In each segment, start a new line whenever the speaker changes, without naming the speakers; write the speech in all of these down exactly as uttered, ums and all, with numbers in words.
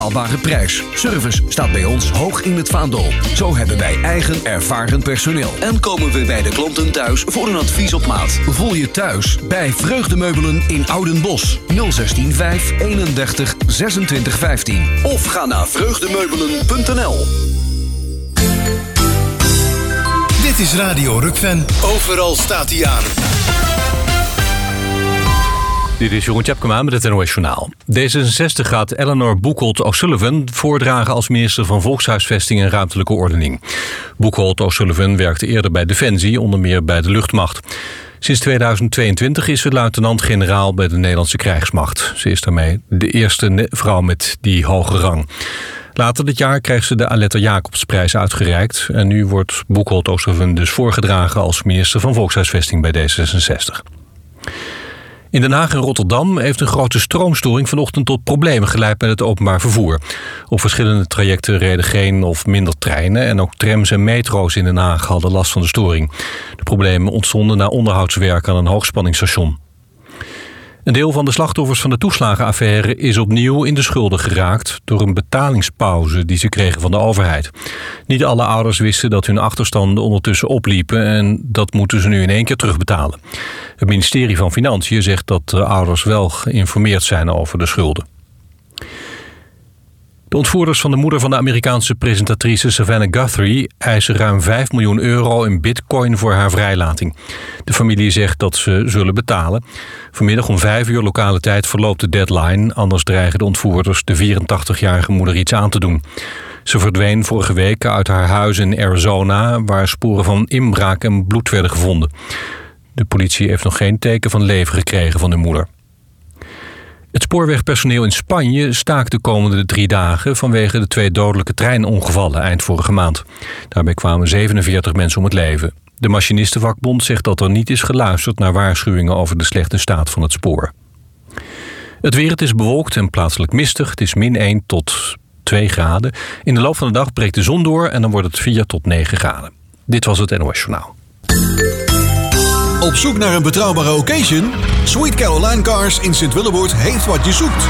betaalbare prijs. Service staat bij ons hoog in het vaandel. Zo hebben wij eigen ervaren personeel. En komen we bij de klanten thuis voor een advies op maat. Voel je thuis bij Vreugdemeubelen in Oudenbosch. nul zestien vijf eenendertig zesentwintig vijftien. Of ga naar vreugdemeubelen punt n l.
Dit is Radio Rukven. Overal staat hij aan.
Dit is Jeroen Tjepkema met het N O S Journaal. D zesenzestig gaat Eleanor Boekholt O'Sullivan voordragen als minister van Volkshuisvesting en Ruimtelijke Ordening. Boekholt O'Sullivan werkte eerder bij Defensie, onder meer bij de luchtmacht. Sinds tweeduizend tweeëntwintig is ze luitenant-generaal bij de Nederlandse krijgsmacht. Ze is daarmee de eerste vrouw met die hoge rang. Later dit jaar kreeg ze de Aletta Jacobsprijs uitgereikt. En nu wordt Boekholt O'Sullivan dus voorgedragen als minister van Volkshuisvesting bij D zesenzestig. In Den Haag en Rotterdam heeft een grote stroomstoring vanochtend tot problemen geleid met het openbaar vervoer. Op verschillende trajecten reden geen of minder treinen en ook trams en metro's in Den Haag hadden last van de storing. De problemen ontstonden na onderhoudswerk aan een hoogspanningsstation. Een deel van de slachtoffers van de toeslagenaffaire is opnieuw in de schulden geraakt door een betalingspauze die ze kregen van de overheid. Niet alle ouders wisten dat hun achterstanden ondertussen opliepen en dat moeten ze nu in één keer terugbetalen. Het ministerie van Financiën zegt dat de ouders wel geïnformeerd zijn over de schulden. De ontvoerders van de moeder van de Amerikaanse presentatrice Savannah Guthrie eisen ruim vijf miljoen euro in bitcoin voor haar vrijlating. De familie zegt dat ze zullen betalen. Vanmiddag om vijf uur lokale tijd verloopt de deadline, anders dreigen de ontvoerders de vierentachtigjarige moeder iets aan te doen. Ze verdween vorige week uit haar huis in Arizona, waar sporen van inbraak en bloed werden gevonden. De politie heeft nog geen teken van leven gekregen van de moeder. Het spoorwegpersoneel in Spanje staakt de komende drie dagen vanwege de twee dodelijke treinongevallen eind vorige maand. Daarbij kwamen zevenenveertig mensen om het leven. De machinistenvakbond zegt dat er niet is geluisterd naar waarschuwingen over de slechte staat van het spoor. Het weer, het is bewolkt en plaatselijk mistig. Het is min één tot twee graden. In de loop van de dag breekt de zon door en dan wordt het vier tot negen graden. Dit was het N O S Journaal.
Op zoek naar een betrouwbare occasion? Sweet Caroline Cars in Sint-Willeboord heeft wat je zoekt.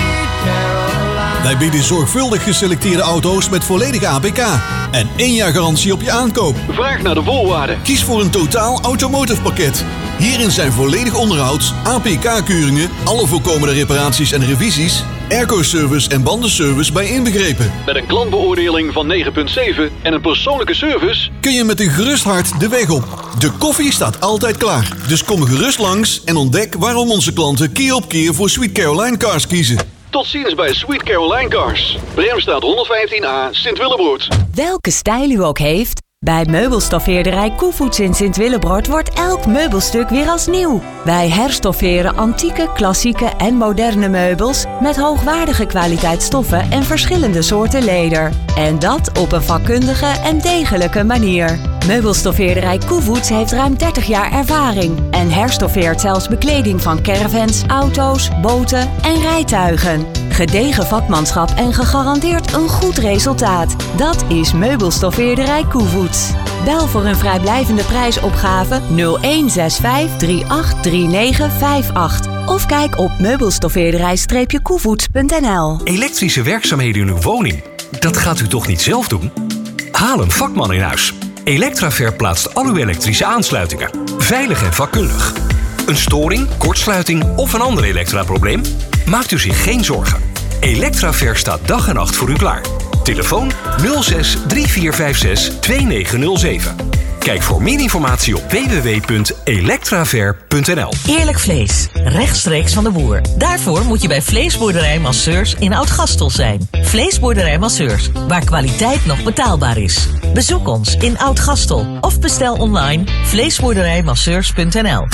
Wij bieden zorgvuldig geselecteerde auto's met volledige A P K en één jaar garantie op je aankoop.
Vraag naar de voorwaarden.
Kies voor een totaal automotive pakket. Hierin zijn volledig onderhouds, A P K-keuringen, alle voorkomende reparaties en revisies, airco-service en bandenservice bij inbegrepen.
Met een klantbeoordeling van negen komma zeven en een persoonlijke service
kun je met een gerust hart de weg op. De koffie staat altijd klaar. Dus kom gerust langs en ontdek waarom onze klanten keer op keer voor Sweet Caroline Cars kiezen.
Tot ziens bij Sweet Caroline Cars. Bremstraat honderdvijftien A, Sint-Willebroord.
Welke stijl u ook heeft, bij meubelstoffeerderij Koevoets in Sint-Willebroord wordt elk meubelstuk weer als nieuw. Wij herstofferen antieke, klassieke en moderne meubels met hoogwaardige kwaliteit stoffen en verschillende soorten leder. En dat op een vakkundige en degelijke manier. Meubelstoffeerderij Koevoets heeft ruim dertig jaar ervaring en herstoffeert zelfs bekleding van caravans, auto's, boten en rijtuigen. Gedegen vakmanschap en gegarandeerd een goed resultaat. Dat is Meubelstoffeerderij Koevoets. Bel voor een vrijblijvende prijsopgave nul een zes vijf drie acht drie negen vijf acht of kijk op meubelstoffeerderij koevoets punt n l.
Elektrische werkzaamheden in uw woning, dat gaat u toch niet zelf doen? Haal een vakman in huis. Electraver plaatst al uw elektrische aansluitingen. Veilig en vakkundig. Een storing, kortsluiting of een ander elektraprobleem? Maakt u zich geen zorgen. Electraver staat dag en nacht voor u klaar. Telefoon nul zes drie vier vijf zes twee negen nul zeven. Kijk voor meer informatie op w w w punt electraver punt n l.
Eerlijk vlees, rechtstreeks van de boer. Daarvoor moet je bij Vleesboerderij Masseurs in Oud-Gastel zijn. Vleesboerderij Masseurs, waar kwaliteit nog betaalbaar is. Bezoek ons in Oud-Gastel of bestel online vleesboerderijmasseurs punt n l.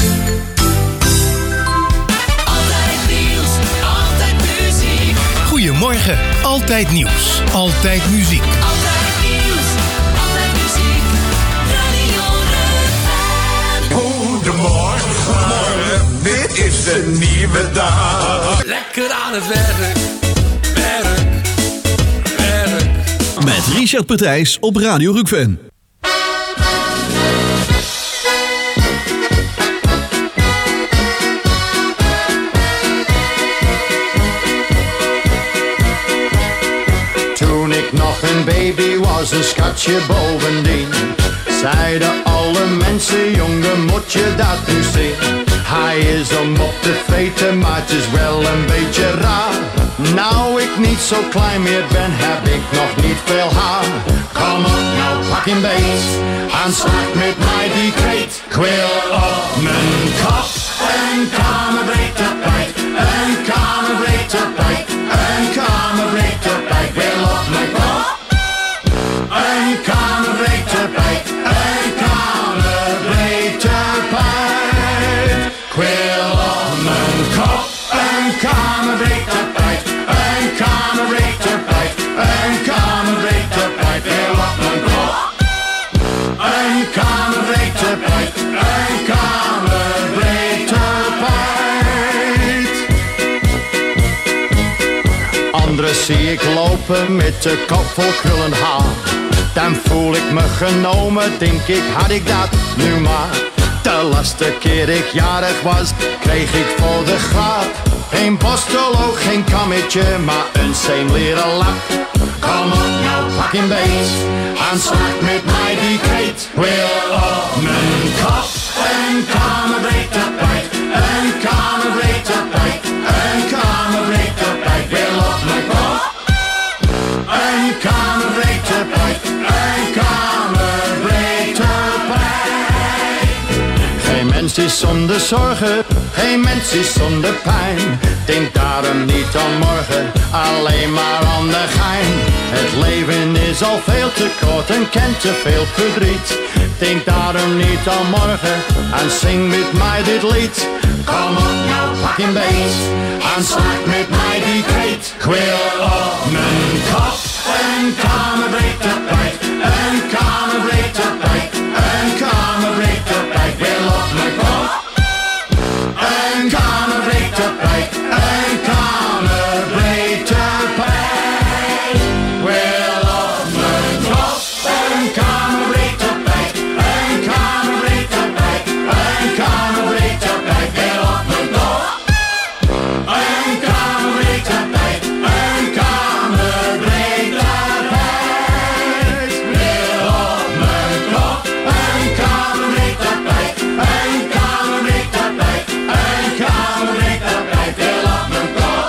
Goedemorgen, altijd nieuws, altijd muziek.
Altijd nieuws, altijd muziek. Radio Rukven.
Goedemorgen, goedemorgen, dit is een nieuwe dag.
Lekker aan het werk, werk, werk.
Met Richard Petrijs op Radio Rukven.
nog een baby was, een schatje bovendien. Zeiden alle mensen, jongen, moet je dat nu zien? Hij is om op te vreten, maar het is wel een beetje raar. Nou ik niet zo klein meer ben, heb ik nog niet veel haar. Kom op, nou pak hem beet, aanslag met mij die kreet. Ik wil op mijn kop een kamerbreed tapijt, een kamerbreed tapijt, een kamerbreed tapijt. Ik wil op mijn kop een kamerbreed tapijt, een kamerbreed tapijt. Ik wil op mijn kop een kamerbreed tapijt, een kamerbreed tapijt, een kamerbreed tapijt. Ik wil op mijn kop een kamerbreed tapijt, een kamerbreed tapijt. Anderen zie ik lopen met de kop vol krullend haar. Dan voel ik me genomen, denk ik, had ik dat nu maar. De laatste keer ik jarig was, kreeg ik voor de grap geen postel, ook geen kammetje, maar een zeemleren lap. Kom op, nou pak hem beet, aanslag met mij die kreet. Wil op mijn kop een kamerbreed tapijt, een kamerbreed tapijt, een kamerbreed tapijt. Wil op mijn kop een kamerbreed tapijt, een kamerbreed tapijt. Geen mens is zonder zorgen, geen mens is zonder pijn. Denk daarom niet aan morgen, alleen maar aan de gein. Het leven is al veel te kort en kent te veel verdriet. Denk daarom niet aan morgen en zing met mij dit lied. Kom op, nou pak hem beet, aanslag met mij die kreet. Ik wil op mijn kop een kamerbreed tapijt, een kamerbreed tapijt, een kamerbreed tapijt. Ik wil op mijn kop een kamerbreed tapijt, een kamerbreed tapijt. Wil op mijn kop een kamerbreed tapijt, een kamerbreed tapijt, een kamerbreed tapijt. Wil op mijn kop een kamerbreed tapijt, een kamerbreed tapijt. Wil op mijn kop een kamerbreed tapijt, een kamerbreed tapijt, een kamerbreed tapijt. Wil op mijn kop.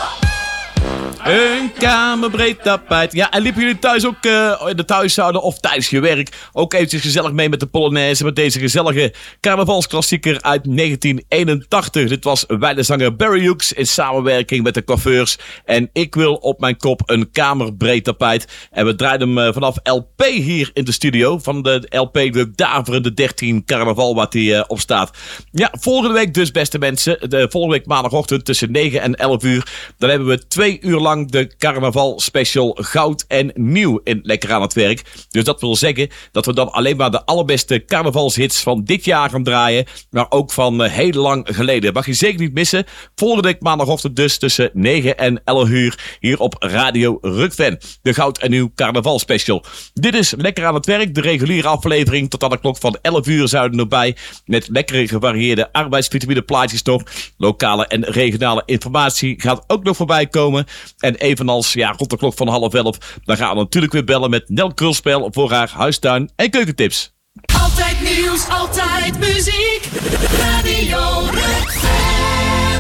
Een kamerbreed tapijt. Ja, en liepen jullie thuis ook uh, in de thuishouden of tijdens je werk ook eventjes gezellig mee met de Polonaise, met deze gezellige carnavalsklassieker uit negentien eenentachtig. Dit was wijlenzanger Barry Hughes in samenwerking met de coiffeurs. En ik wil op mijn kop een kamerbreed tapijt. En we draaiden hem uh, vanaf L P hier in de studio. Van de L P De Daverende dertien Carnaval, wat die uh, op staat. Ja, volgende week dus, beste mensen. De volgende week maandagochtend tussen negen en elf uur. Dan hebben we twee uur lang de carnaval special Goud en Nieuw in Lekker aan het Werk. Dus dat wil zeggen dat we dan alleen maar de allerbeste carnavalshits van dit jaar gaan draaien. Maar ook van uh, heel lang geleden. Mag je zeker niet missen. Volgende week maandagochtend dus tussen negen en elf uur hier op Radio Rukven. De Goud en Nieuw carnaval special. Dit is Lekker aan het Werk. De reguliere aflevering tot aan de klok van elf uur zouden erbij. Met lekkere gevarieerde arbeidsvitamine plaatjes nog. Lokale en regionale informatie gaat ook nog voorbij komen. En evenals ja, rond de klok van half elf, dan gaan we natuurlijk weer bellen met Nel Krulspel voor haar huistuin- en keukentips.
Altijd nieuws, altijd muziek. Radio Rukven.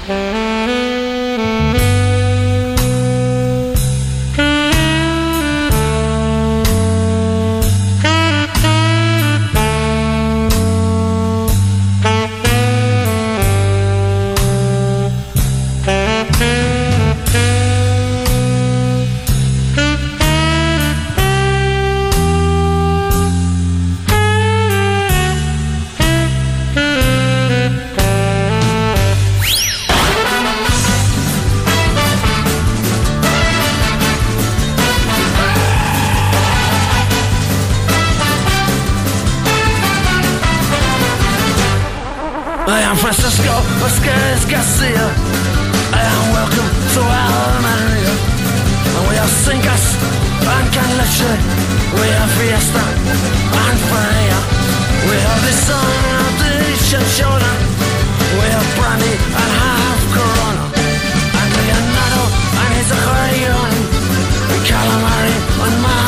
I am Francisco Vasquez Garcia. I am welcome to Almeria. And we have Cingas and Canleche. We have Fiesta and Fire. We have the sun of the Chinchona. We have Brandy and half Corona. And Leonardo and his accordion. And Calamari and my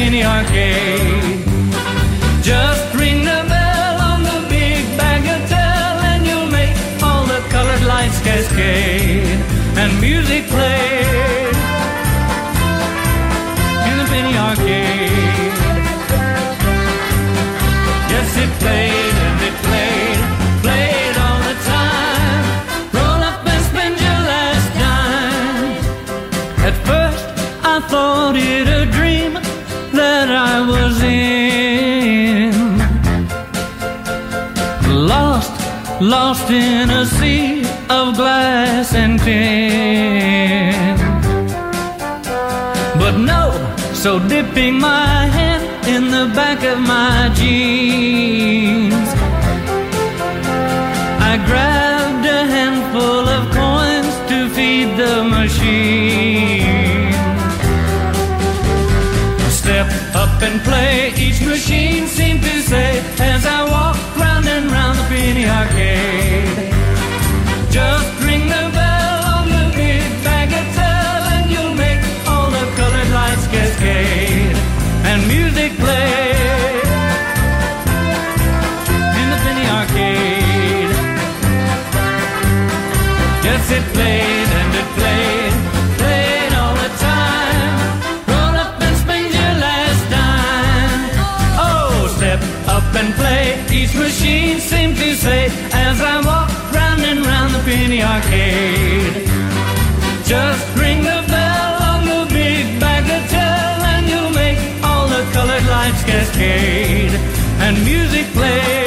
penny arcade. Just ring the bell on the big bagatelle and you'll make all the colored lights cascade and music played in the penny arcade. Yes, it played and it played, played all the time. Roll up and spend your last dime. At first I thought it a dream that I was in. Lost, lost in a sea of glass and tin. But no, so dipping my hand in the back of my jeans, I grabbed a handful of coins to feed the machine. Step up and play, each machine seemed to say, as I walked round and round the penny arcade. Just ring the bell on the big bagatelle and you'll make all the colored lights cascade and music play in the penny arcade. Yes, it played and it played, played all the time. Roll up and spend your last dime. Oh, step up and play, each machine seemed to say, as I walk round and round the penny arcade. Just ring the bell on the big bagatelle and you'll make all the colored lights cascade and music play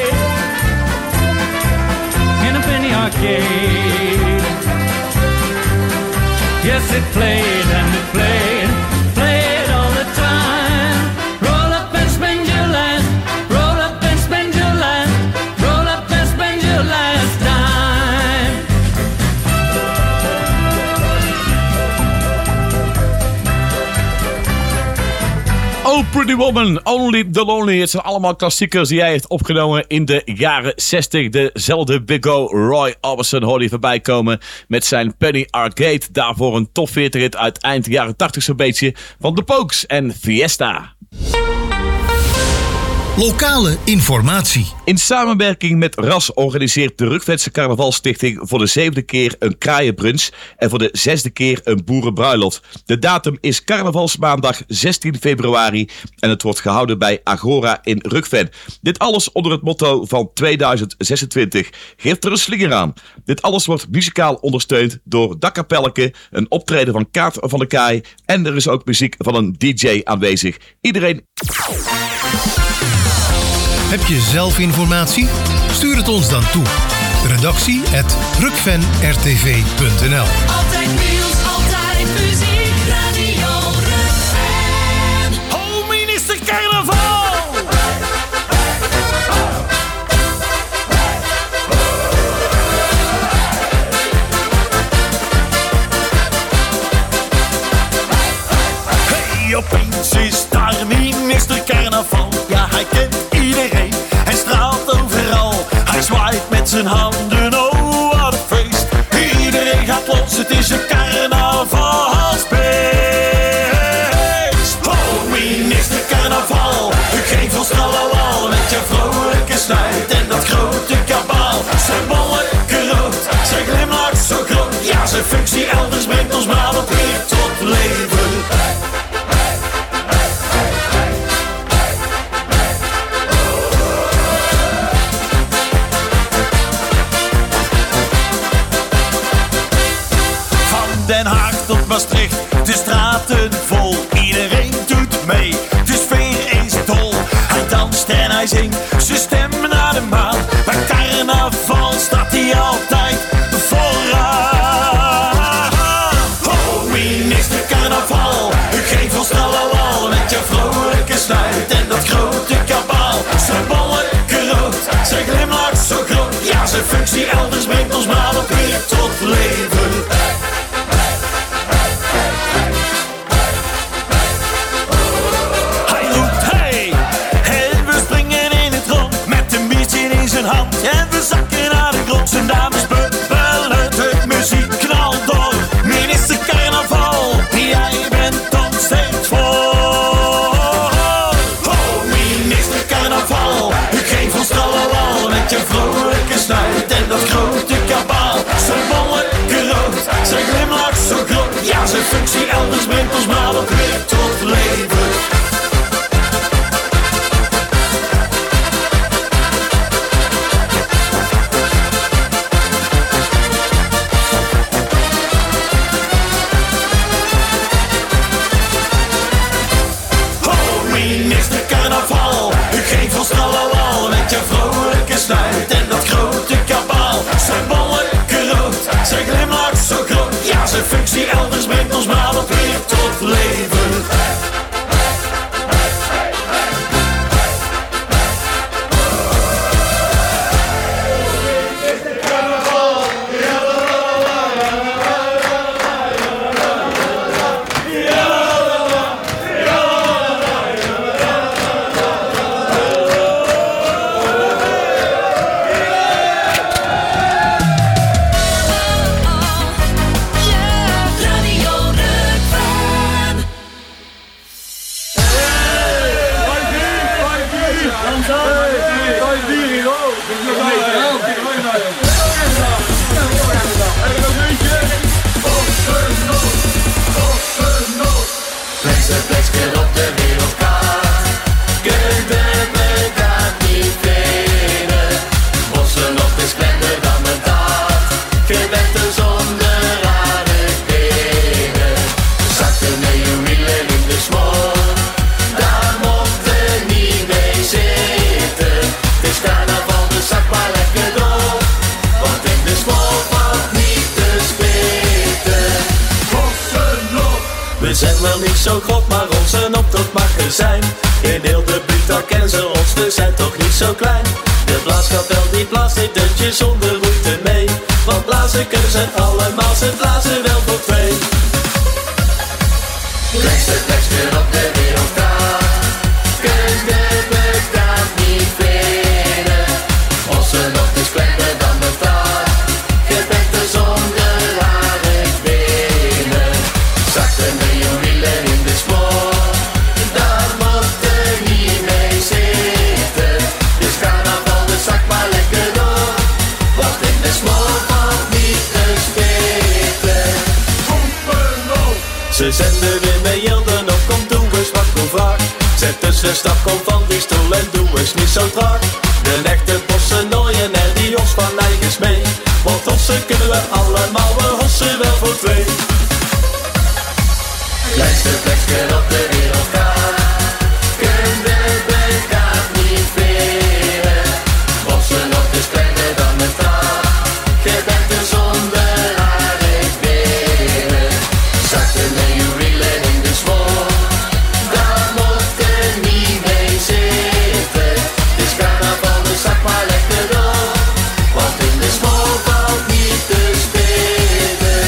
in a penny arcade. Yes, it played and it played, played all the time. Roll up and spend your last, roll up and spend your last, roll up and spend your last dime.
Oh, Pretty Woman, Only the Lonely. Het zijn allemaal klassiekers die hij heeft opgenomen in de jaren zestig. Dezelfde Big O, Roy Orbison, hoorde je voorbij komen met zijn Penny Arcade. Daarvoor een top veertig hit uit eind jaren tachtig zo'n beetje van The Pokes en Fiesta.
Lokale informatie.
In samenwerking met R A S organiseert de Rukvense Carnavalstichting voor de zevende keer een kraaienbrunch en voor de zesde keer een boerenbruiloft. De datum is carnavalsmaandag zestien februari en het wordt gehouden bij Agora in Rukven. Dit alles onder het motto van tweeduizend zesentwintig. Geef er een slinger aan. Dit alles wordt muzikaal ondersteund door Dakkapelleke, een optreden van Kaart van de Kaai en er is ook muziek van een D J aanwezig. Iedereen...
Heb je zelf informatie? Stuur het ons dan toe. Redactie at rukven r t v punt n l.
Altijd nieuws, altijd muziek, Radio Rukven.
Oh, minister Carnaval! Hey, opeens is daar minister Carnaval. Ja, hij kent iedereen, hij straalt overal. Hij zwaait met zijn handen, oh wat een feest. Iedereen gaat los, het is een carnavalsfeest. Oh, minister Carnaval, geef ons tralala met je vrolijke snuit en dat grote kabaal. Zijn bolleke rood, zijn glimlach zo groot. Ja, zijn functie elders brengt ons Brabant weer tot leven. Den Haag tot Maastricht, de straten vol, iedereen doet mee, de sfeer is dol. Hij danst en hij zingt, zijn stem naar de maan. Bij carnaval staat hij altijd vooraan. Oh, minister Carnaval, geef ons tralala met je vrolijke snuit en dat grote kabaal. Zijn bolleke rood, zijn glimlach zo groot. Ja, zijn functie elders brengt ons Brabant weer tot leven. En we zakken naar de grond, zijn dames bubbelen, de muziek knalt door. Minister Carnaval, jij bent ons steeds voor. functie elders brengt ons maar ook weer tot leven. Minister Carnaval, geef ons tralala met je vrolijke snuit en dat grote kabaal. Zijn ballen rood, zijn glimlach zo groot. Ja, zijn functie elders brengt ons maar ook weer tot leven. We zijn wel niet zo groot, maar onze optocht mag er zijn. In heel de buurt al kennen ze ons, we zijn toch niet zo klein. De blaaskapel die blaast dit deuntje zonder moeite mee. Want blazen kunnen ze allemaal, ze blazen wel voor twee. Lekste plekje op de wereldkaart, kunnen we daar niet vinden. Onze nocht is kleiner dan de taart, je bent er zonder haring binnen. Zachte neonwielen in de spoor, daar moet er niet mee zitten. Dus carnaval, de zak maar lekker door, want in de spoor valt niet te spitten. Ze zenden weer mee Jelden op, kom doe eens wat kom vraag. Zet tussen stap, kom van die stoel en doe eens niet zo traag. De echte bossen nooien en die ons van eigens mee. Want hossen kunnen we allemaal, we hossen wel voor twee. Kleinste plekje op de wereldkaart, kunnen we daar niet vinden. Bossen nog is kleiner dan een taart, je bent er zonder haring binnen. Zachte neonwielen in de spoor, daar moet er niet mee zitten. Dus carnaval, de zak maar lekker door, want in de spoor valt niet te spitten.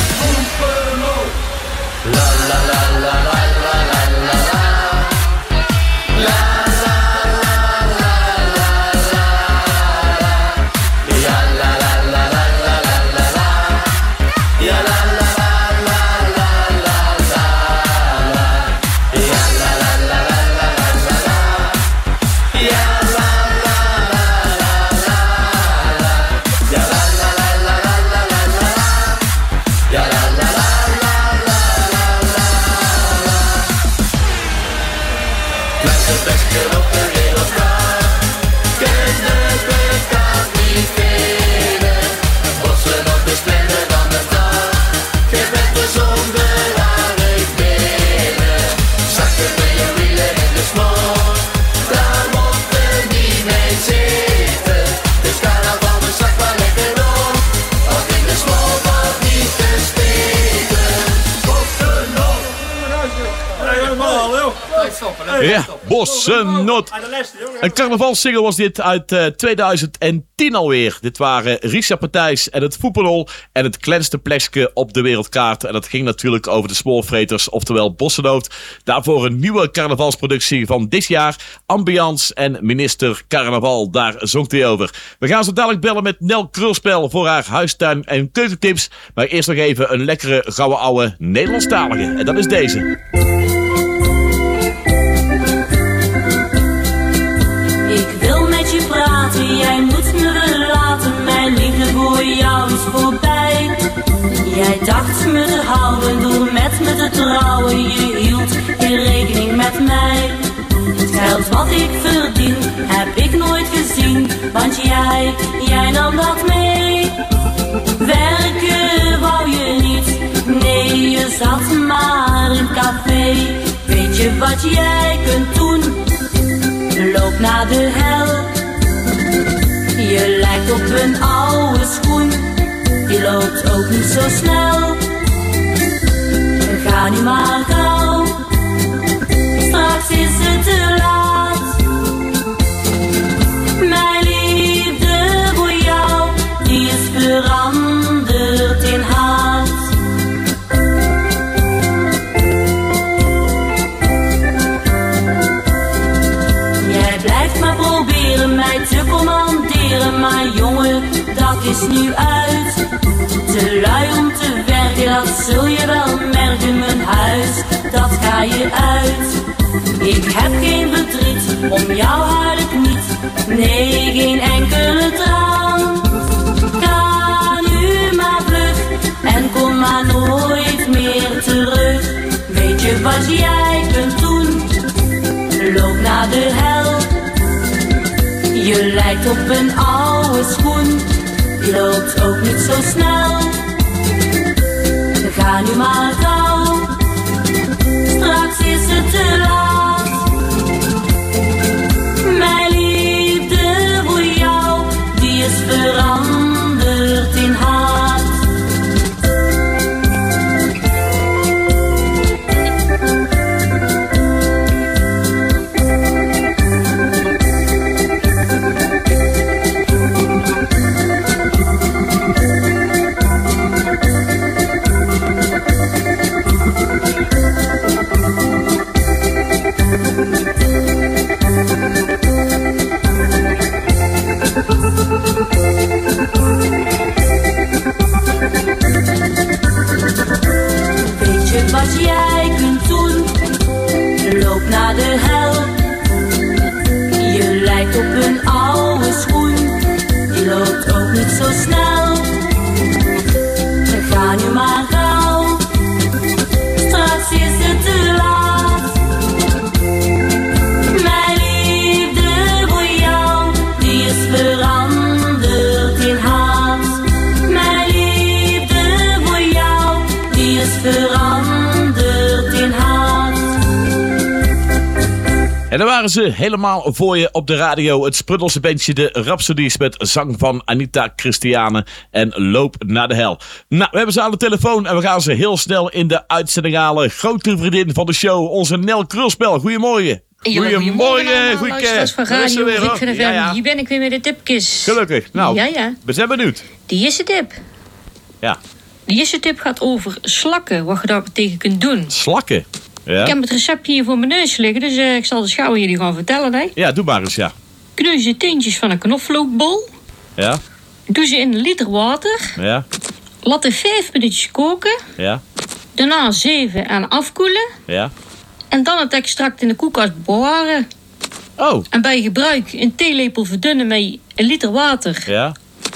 La la la la la la la la la. La la la la la la. Ja la la la la la la la la. Ja la la la la la la la. Ja la la la la la la la. Ja la la la la la la. Ja la la la la la la la la. Ja la la la la la la la. Kleinste plekje op de wereldkaart, kunnen we daar niet vinden. Bossen nog is kleiner dan een taart, je bent er zonder haring binnen. Zachte neonwielen in de spoor, daar moet er niet mee zitten. Dus carnaval, de zak maar lekker door, want in de spoor valt niet te spitten.
Ja, Bossennot. Een carnavalsingle was dit uit uh, tweeduizend tien alweer. Dit waren Richard Partijs en het Voetbalol en het kleinste plekje op de wereldkaart. En dat ging natuurlijk over de spoorvreters, oftewel Bossennot. Daarvoor een nieuwe carnavalsproductie van dit jaar. Ambiance en Minister Carnaval, daar zongt hij over. We gaan zo dadelijk bellen met Nel Krulspel voor haar huistuin- en keukentips. Maar eerst nog even een lekkere gouden ouwe Nederlandstalige. En dat is deze.
Ik wil met je praten, jij moet me verlaten. Mijn liefde voor jou is voorbij. Jij dacht me te houden door met me te trouwen. Je hield geen rekening met mij. Het geld wat ik verdien heb ik nooit gezien. Want jij, jij nam dat mee. Werken wou je niet, nee je zat maar in het café. Weet je wat jij kunt doen? Loop naar de hel. Je lijkt op een oude schoen. Je loopt ook niet zo snel. Ga nu maar gauw. Straks is het te laat. Mijn liefde voor jou, die is veranderd in haat. Jij blijft maar proberen mij te commanderen, maar jongen, dat is nu uit. Te lui om te werken, dat zul je wel merken. Mijn huis, dat ga je uit. Ik heb geen verdriet, om jou huil ik niet. Nee, geen enkele traan. Ga nu maar vlug en kom maar nooit meer terug. Weet je wat jij kunt doen? Loop naar de hel. Je lijkt op een oude schoen. Je loopt ook niet zo snel. Ga nu maar gauw. Straks is het te laat. Mijn liefde voor jou, die is veranderd in haat. Weet je wat jij kunt doen? Loop naar de hel. Je lijkt op een oude schoen. Je loopt ook niet zo snel. Ga nu maar gauw. Straks is het te laat. Mijn liefde voor jou, die is veranderd in haat. Mijn liefde voor jou, die is veranderd in haat.
En dan waren ze helemaal voor je op de radio. Het Sprudelse bandje de Rhapsodies met zang van Anita Christiane en Loop naar de hel. Nou, we hebben ze aan de telefoon en we gaan ze heel snel in de uitzending halen. Grote vriendin van de show, onze Nel Krulspel. Goedemorgen.
Goedemorgen, luisteraars van Radio Rick van de
ja, ja.
Hier ben ik weer met de tipjes.
Gelukkig. Nou,
ja, ja.
we zijn benieuwd.
De eerste tip.
Ja.
De eerste tip gaat over slakken, wat je daar tegen kunt doen.
Slakken? Ja.
Ik heb het receptje hier voor mijn neus liggen, dus uh, ik zal de schouwer jullie gaan vertellen. Hè.
Ja, doe maar eens, ja.
Kneus de teentjes van een knoflookbol.
Ja.
Doe ze in een liter water.
Ja.
Laat het vijf minuutjes koken.
Ja.
Daarna zeven en afkoelen.
Ja.
En dan het extract in de koelkast bewaren.
Oh.
En bij gebruik een theelepel verdunnen met een liter water.
Ja.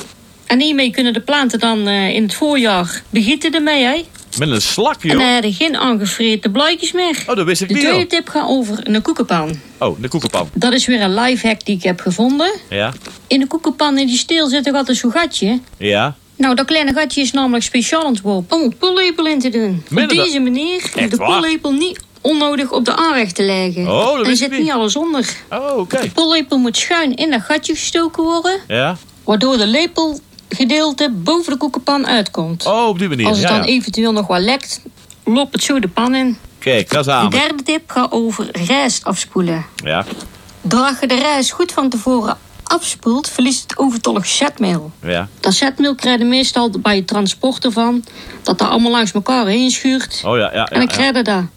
En hiermee kunnen de planten dan uh, in het voorjaar begieten ermee, hè?
Met een slak, joh.
En dan heb je geen aangevreten blaadjes meer.
Oh, dat wist ik
de
niet,
tweede
joh.
tip gaat over een koekenpan.
Oh, de koekenpan.
Dat is weer een lifehack die ik heb gevonden.
Ja.
In de koekenpan in die steel zit toch altijd zo'n gatje?
Ja.
Nou, dat kleine gatje is namelijk speciaal ontworpen om een pollepel in te doen. Op
Meen je
deze
dat?
manier
Echt
de
waar?
pollepel niet onnodig op de aanrecht te leggen.
Oh, dat
en er
wist ik
zit
niet.
niet alles onder.
Oh, oké.
De pollepel moet schuin in dat gatje gestoken worden,
Ja.
waardoor de lepelgedeelte boven de koekenpan uitkomt.
Oh, op die manier.
Als het
ja,
dan
ja.
eventueel nog wat lekt, loopt het zo de pan in.
Kijk, ga eens
De
aan.
derde tip gaat over rijst afspoelen.
Ja.
Doordat je de rijst goed van tevoren afspoelt, verliest het overtollig zetmeel.
Ja.
Dat zetmeel krijg je meestal bij het transport ervan, dat dat allemaal langs elkaar heen schuurt.
Oh ja, ja, ja.
en dan krijg je dat.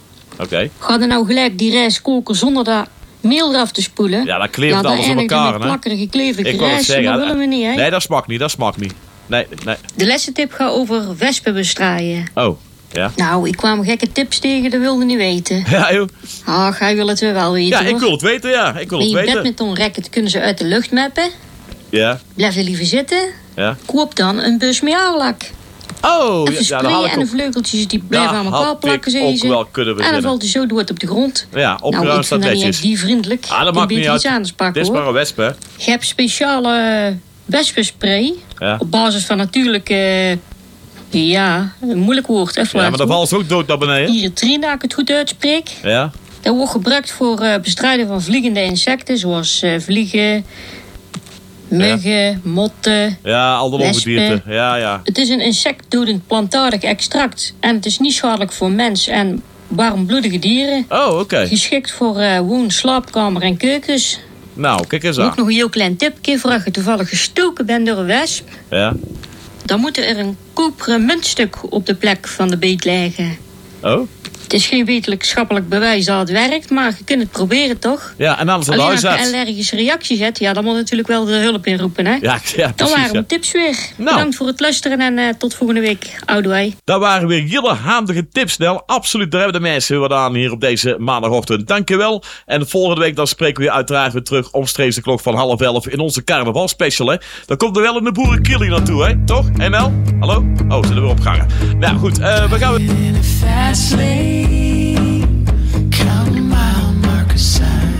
Oké.
Ga er nou gelijk die rijst koken zonder dat meel eraf te spoelen?
Ja, dan kleeft
ja,
alles op
dan eindigt
elkaar,
met
hè?
plakkerige, kleverige
Ik wou het
rijst.
zeggen.
Dat
ja.
willen we niet, hè?
Nee, dat smaakt niet. Dat smaakt niet. Nee, nee.
De laatste tip gaat over wespen bestrijden.
Oh, ja.
Nou, ik kwam gekke tips tegen, dat wilde niet weten.
Ja, joh.
Ach, hij wil het weer wel weten,
Ja, ik
hoor.
wil het weten, ja. Ik wil
Met
het
je
weten.
badmintonracket kunnen ze uit de lucht mappen.
Ja,
Blijf je liever zitten.
ja.
Koop dan een bus met haarlak.
Oh,
Even
ja, ja,
sprayen
dan haal ik
en de
ook.
vleugeltjes die blijven
Ja,
aan elkaar
had
plakken,
ik
zei
ook
ze.
wel kunnen
En dan
verzinnen.
valt hij zo dood op de grond.
Ja,
Nou,
opgeruimd
ik vind
staat
dat niet
netjes.
echt die vriendelijk.
Ah, dat
Ik
maakt
beter
niet uit.
iets anders pakken,
Dit is
hoor.
maar een wesp, hè?
Je hebt speciale wespenspray.
Ja.
Op basis van natuurlijk... eh, ja, een moeilijk woord. Even
Ja, maar dan valt ze ook dood naar beneden.
Iritrine, als ik het goed uitspreek.
Ja.
Dat wordt gebruikt voor eh, bestrijden van vliegende insecten, zoals eh, vliegen, muggen, motten.
Ja, al de
wespen.
ongedierte. Ja, ja.
Het is een insectdodend plantaardig extract en het is niet schadelijk voor mens en warmbloedige dieren.
Oh, oké. Okay.
Geschikt voor uh, woon, slaapkamer en keukens.
Nou, kijk eens
Ook
aan.
nog een heel klein tipje voor als je toevallig gestoken bent door een wesp.
Ja.
Dan moet er een koperen muntstuk op de plek van de beet liggen.
Oh?
Het is geen wetenschappelijk bewijs dat het werkt, maar je kunt het proberen, toch?
Ja, en anders aan de
Alleen als je
huisarts.
allergische reacties hebt, ja, dan moet natuurlijk wel de hulp inroepen, hè?
Ja, ja,
Dan
precies.
waren
Ja.
mijn tips weer.
Nou.
Bedankt voor het luisteren en uh, tot volgende week. Oudewij.
Dat waren weer hele handige tips, snel. Absoluut, daar hebben de mensen wat aan hier op deze maandagochtend. Dankjewel. En volgende week dan spreken we je uiteraard weer terug omstreeks de klok van half elf in onze carnavalspecial, hè. Dan komt er wel een boerenkilling naartoe, hè? Toch? En Mel? Hallo? Oh, ze zijn er weer opgehangen. Nou goed, uh, we gaan weer...
Fast lane, counting mile marker signs.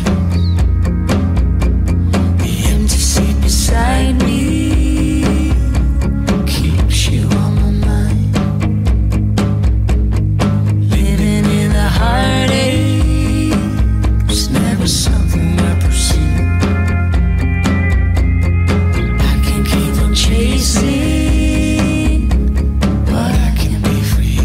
The empty seat beside me keeps you on my mind. Living in the heartache was never something I pursued. I can keep on chasing what I can be for you.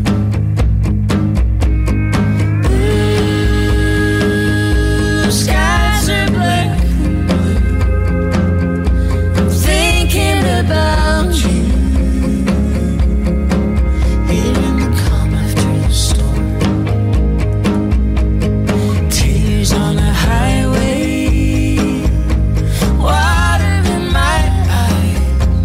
Skies are black and blue. I'm thinking about you. Here in the calm after the storm. Tears on a highway. Water in my eye.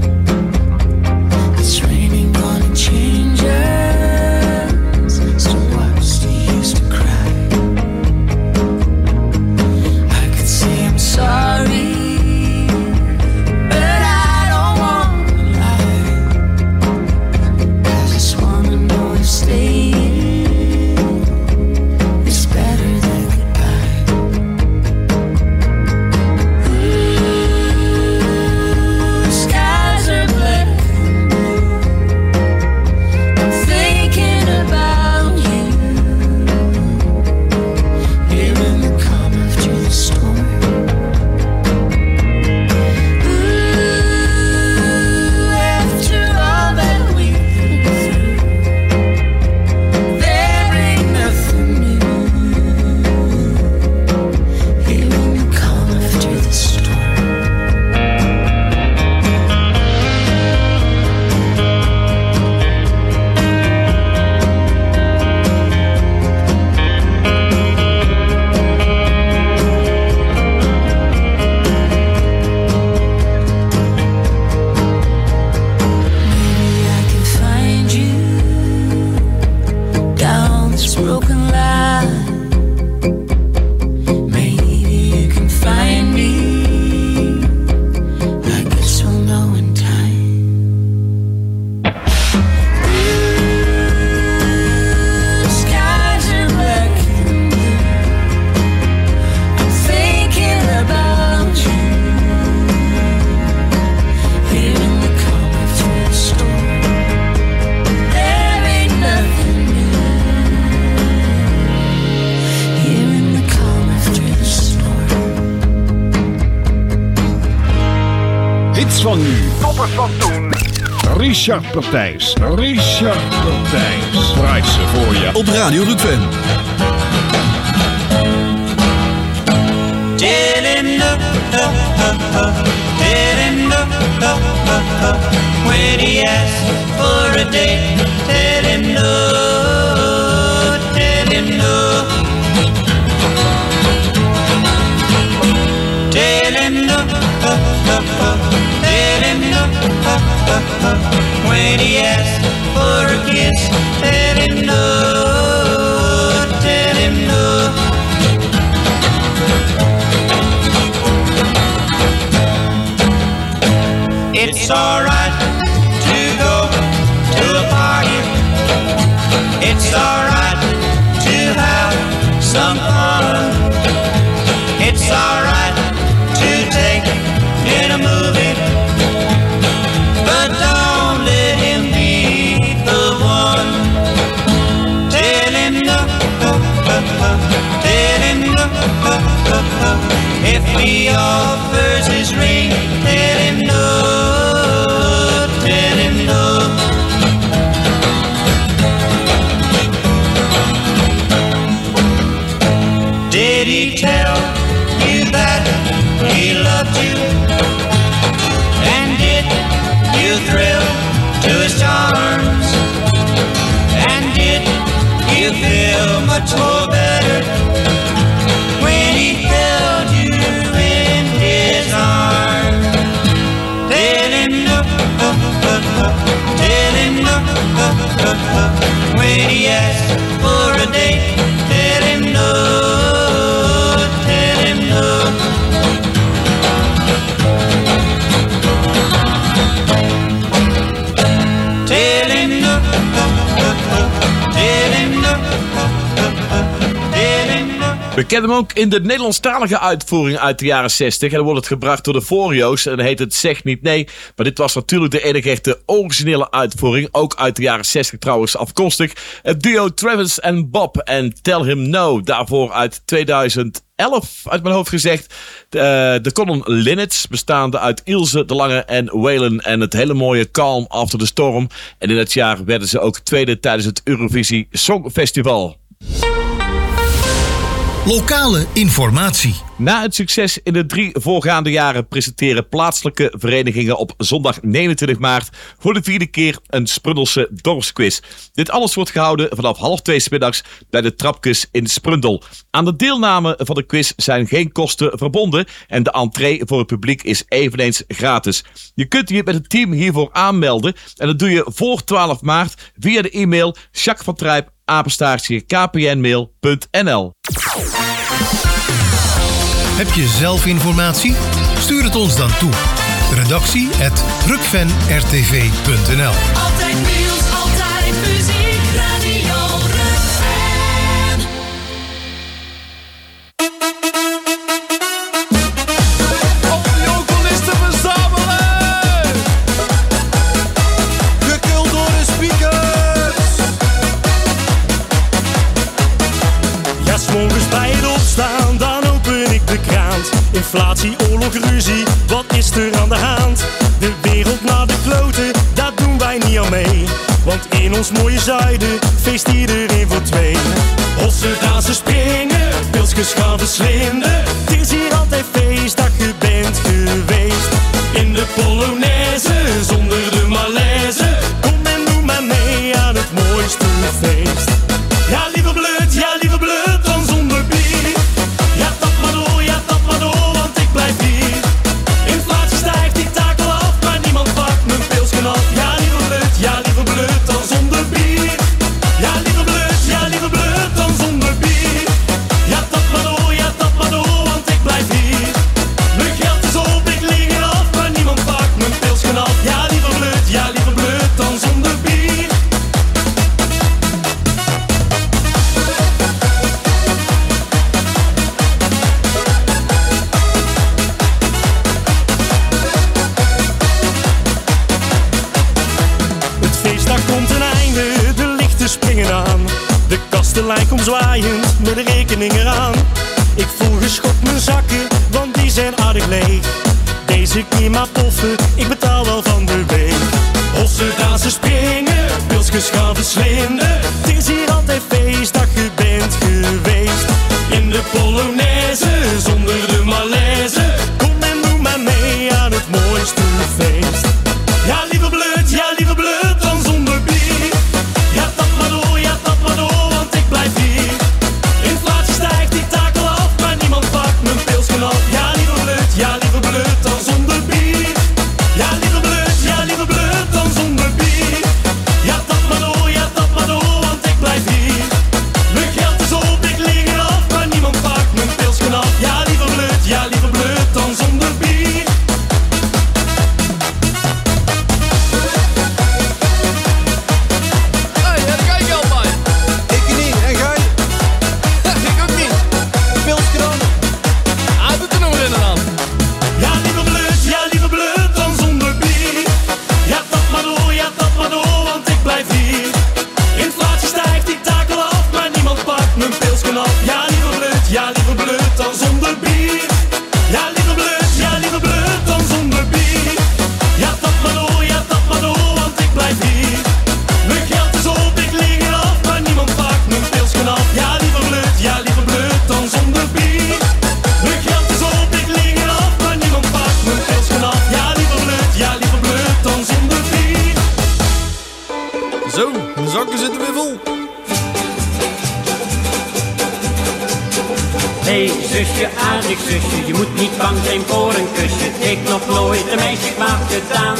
It's raining, gonna change us. So what's the use to cry? I could say I'm sorry, but I don't wanna lie. I just wanna know if staying is better than goodbye. Ooh, skies are black and blue. I'm thinking about you. Here in the calm after the storm. Ooh, after all that we've been through, there ain't nothing new. Here in the calm after the storm. Maybe I can find you down this broken line. Maybe you can find me. I guess we'll know in time. Ooh, skies are black and blue. I'm thinking about you. Here in the calm after the storm, there ain't nothing new. Here in the calm after the storm.
Hits van nu, toppers van toen. Richard Partijs, Richard Partijs. Draait ze voor je.
Op Radio Rukven.
Tell him no, no, no, no. Tell him no, no, no, no. When he asks for a date, tell him no, tell him no. Tell him no, no, no, no. Tell him no, no, no, no. When he asks for a kiss, tell him no, tell him no. It's alright to go to some fun. It's alright to take in a movie, but don't let him be the one. Tell him no, tell him no. If he offers his ring, tell him no, tell him no. Did he tell you that he loved you? And did you thrill to his charms? And did you feel much more better when he held you in his arms? Tell him no, tell him no. When he asks for a date, tell him no, tell him no. Tell him no, tell him no, tell him no.
We kennen hem ook in de Nederlandstalige uitvoering uit de jaren zestig. En dan wordt het gebracht door de Forio's. En dan heet het Zeg Niet Nee. Maar dit was natuurlijk de enige echte originele uitvoering. Ook uit de jaren zestig trouwens afkomstig. Het duo Travis en Bob en Tell Him No. Daarvoor uit tweeduizend elf uit mijn hoofd gezegd. De, de Common Linnets, bestaande uit Ilse de Lange en Waylon. En het hele mooie Calm After the Storm. En in dat jaar werden ze ook tweede tijdens het Eurovisie Songfestival.
Lokale informatie.
Na het succes in de drie voorgaande jaren presenteren plaatselijke verenigingen op zondag negenentwintig maart voor de vierde keer een Sprundelse dorpsquiz. Dit alles wordt gehouden vanaf half twee 's middags bij de Trapkes in Sprundel. Aan de deelname van de quiz zijn geen kosten verbonden en de entree voor het publiek is eveneens gratis. Je kunt je met het team hiervoor aanmelden en dat doe je voor twaalf maart via de e-mail jacques van trijp apenstaartje k p n mail punt n l.
Heb je zelf informatie? Stuur het ons dan toe. Redactie at rukven r t v punt n l.
Altijd nieuws, altijd muziek, Radio Rukven.
Op de alcoholisten verzamelen! Gekild door de speakers!
Ja, 's morgens bij het opstaan, dan open ik de krant. Inflatie, oorlog, ruzie, wat is er aan de hand? De wereld naar de kloten, daar doen wij niet aan mee. Want in ons mooie zuiden feest iedereen voor twee. Hossen, dansen, springen, pilsjes gaan verslinden. Het is hier altijd feest dat je bent geweest. In de Polonaise, zonder de malaise. Kom en doe maar mee aan het mooiste feest. Ja, lieve blut, ja, lieve blut, dan zonder bier. Ja, tap maar door, ja, tap maar door, want ik blijf hier. Inflatie stijgt, ik takel af, maar niemand pakt mijn pilsken af. Ja, lieve blut, ja, lieve blut, dan zonder bier. Ja, lieve blut, ja, lieve blut, dan zonder bier. Ja, tap maar door, ja, tap maar door, want ik blijf hier. Mijn geld is op, ik lig eraf, maar niemand pakt mijn pilsken af. Ja, lieve blut, ja, lieve blut, dan zonder bier. Springen aan. De kastelein komt zwaaiend met de rekening eraan. Ik voel geschokt mijn zakken, want die zijn aardig leeg. Deze keer maar poffen, ik betaal wel van de week. Hossen, dansen, springen, pilsjes gaan verslinden. Het is hier altijd feest dat je bent geweest. In de Polonaise, zonder de malaise. Kom en doe maar mee aan het mooiste feest. Ja, lieve blut, ja, lieve blut, dan zonder bier. Ja, tap maar door, ja, tap maar door, want ik blijf hier. Inflatie stijgt, ik takel af, maar niemand pakt mijn pilsken af. Ja, lieve blut, ja, lieve blut, dan zonder bier. Ja, lieve blut, ja, lieve blut, dan zonder bier. Ja, tap maar door, ja, tap maar door, want ik blijf hier. Mijn geld is op, ik lig eraf, maar niemand pakt mijn
Hey zusje, aardig zusje, je moet niet bang zijn voor een kusje. Het heeft nog nooit een meisje kwaad gedaan.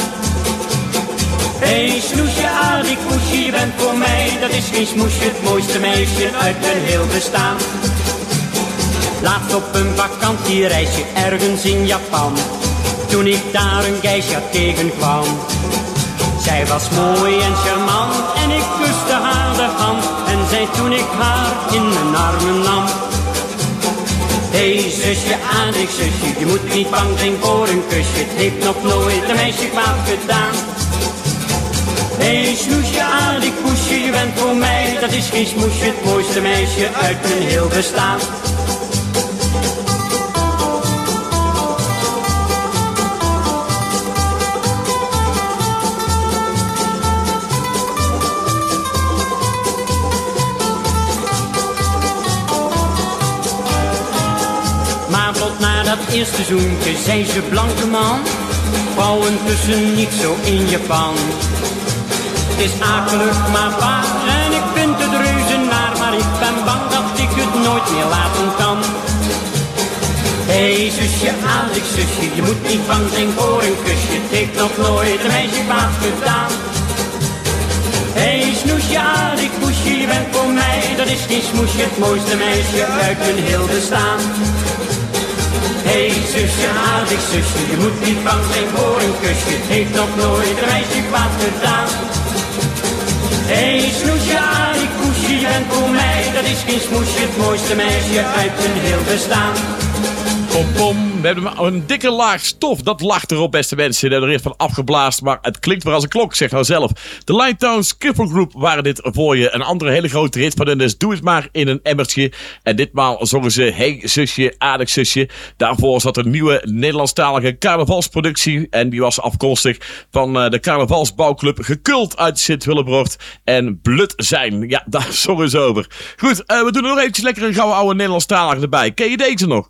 Hey snoesje, aardig poesje, je bent voor mij, dat is geen smoesje, het mooiste meisje uit mijn heel bestaan. Laatst op een vakantiereisje ergens in Japan, toen ik daar een geisha tegenkwam. Zij was mooi en charmant en ik kuste haar de hand en zei toen ik haar in mijn armen nam. Hey zusje, aardig zusje, je moet niet bang zijn voor een kusje, het heeft nog nooit een meisje kwaad gedaan. Hey snoesje, aardig poesje, je bent voor mij, dat is geen smoesje, het mooiste meisje uit mijn heel bestaan. Maar tot na dat eerste zoentje zei ze blanke man, vrouwen tussen niet zo in Japan. Het is akelig maar waar en ik vind het reuze naar, maar ik ben bang dat ik het nooit meer laten kan. Hey zusje, aardig zusje, je moet niet bang zijn voor een kusje, het heeft nog nooit een meisje kwaad gedaan. Hey snoesje, aardig poesje, je bent voor mij, dat is geen smoesje, het mooiste meisje uit mijn heel bestaan. Hey zusje, aardig zusje, je moet niet bang zijn voor een kusje, het heeft nog nooit een meisje kwaad gedaan. Hey snoesje, aardig poesje, je bent voor mij, dat is geen smoesje, het mooiste meisje uit mijn heel bestaan.
Pom pom, we hebben een dikke laag stof, dat lacht erop beste mensen. We hebben er eerst van afgeblaast, maar het klinkt weer als een klok, zeg nou zelf. De Lighttown Skiffle Group waren dit voor je. Een andere hele grote hit van hen is Doe het maar in een emmertje. En ditmaal zongen ze Hey zusje, aardig zusje. Daarvoor zat een nieuwe Nederlandstalige carnavalsproductie. En die was afkomstig van uh, de carnavalsbouwclub Gekult uit Sint-Willebroord en Blut zijn. Ja, daar zongen ze over. Goed, uh, we doen er nog eventjes lekker een gouden oude Nederlandstalige erbij. Ken je deze nog?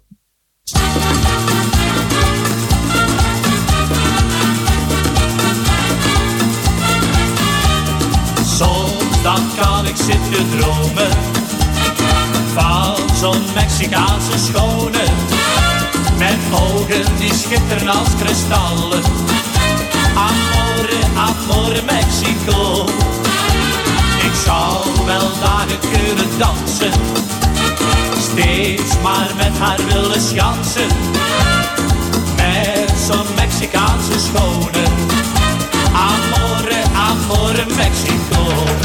Soms dan kan ik zitten dromen van zo'n Mexicaanse schone, met ogen die schitteren als kristallen. Amore, amore Mexico. Ik zou wel dagen kunnen dansen, steeds maar met haar willen schansen, met zo'n Mexicaanse schone. Amore, amore Mexico.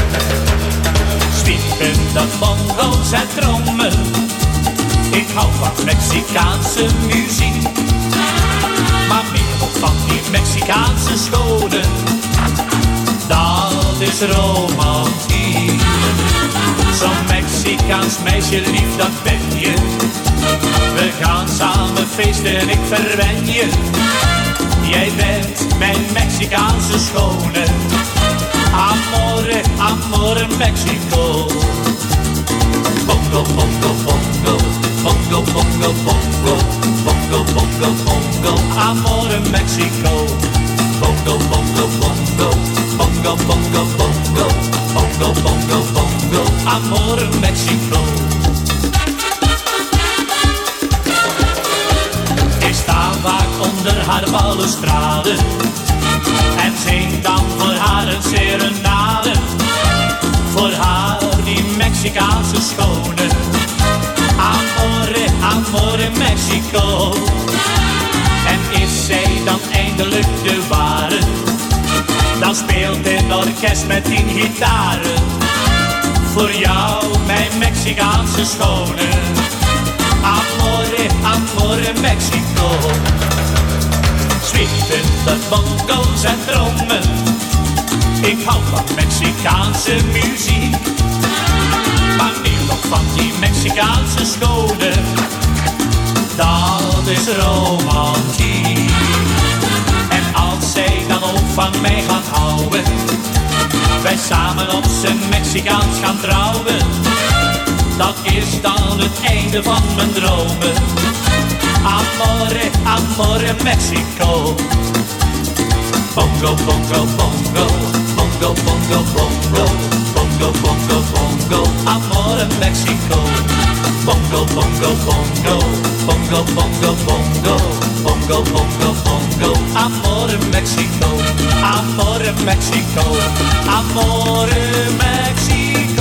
Zwiepen dat bongo's en trommen, ik hou van Mexicaanse muziek, maar meer nog van die Mexicaanse schone, dat is romantiek. Zo'n Mexicaans meisje lief, dat ben je. We gaan samen feesten en ik verwen je. Jij bent mijn Mexicaanse schone. Amore, amore Mexico. Bongo, bongo, bongo. Bongo, bongo, bongo. Bongo, bongo, bongo. Amore Mexico. Bongo, bongo, bongo. Bongo, bongo, bongo. Bongo, bongo, bongo. Amore Mexico. Ik sta vaak onder haar balustrade en zing dan voor haar een serenade. Voor haar die Mexicaanse schone. Amore, amore Mexico. En is zij dan eindelijk de ware, dan speelt een orkest met tien gitaren. Voor jou mijn Mexicaanse schone. Amore, amore Mexico. Zwiepen dat bongo's en trommen, ik hou van Mexicaanse muziek, maar meer nog van die Mexicaanse schone, dat is romantiek. En als zij dan ook van mij gaat houden, wij samen op zijn Mexicaans gaan trouwen, dat is dan het einde van mijn dromen. Amore, amore Mexico. Bongo, bongo, bongo. Bongo, bongo, bongo. Bongo, bongo, bongo. Amore Mexico. Bongo, bongo, bongo, bongo, bongo, bongo, bongo, bongo, bongo. Amore Mexico, amore Mexico, amore Mexico.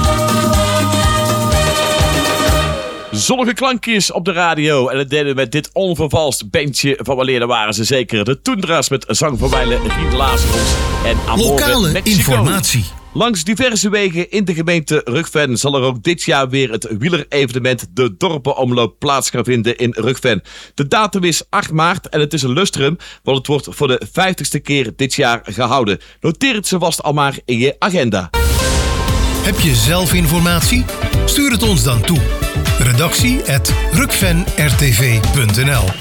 Zonnige klankjes op de radio. En dat deden we met dit onvervalst bandje van weleer. Daar waren ze zeker. De Toendra's met zang van wijlen Rien Lazarus en Amore
Lokale
Mexico.
informatie.
Langs diverse wegen in de gemeente Rugven zal er ook dit jaar weer het wielerevenement De Dorpenomloop plaats gaan vinden in Rugven. De datum is acht maart en het is een lustrum, want het wordt voor de vijftigste keer dit jaar gehouden. Noteer het ze vast al maar in je agenda.
Heb je zelf informatie? Stuur het ons dan toe. Redactie at rukven r t v punt n l.